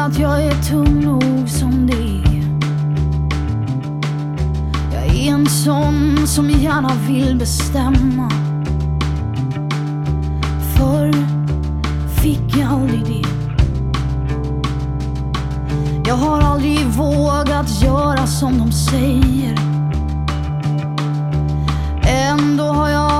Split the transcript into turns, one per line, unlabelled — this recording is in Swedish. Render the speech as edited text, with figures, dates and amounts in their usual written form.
att jag är tung nog som det är. Jag är en sån som gärna vill bestämma. Förr fick jag aldrig det. Jag har aldrig vågat göra som de säger. Ändå har jag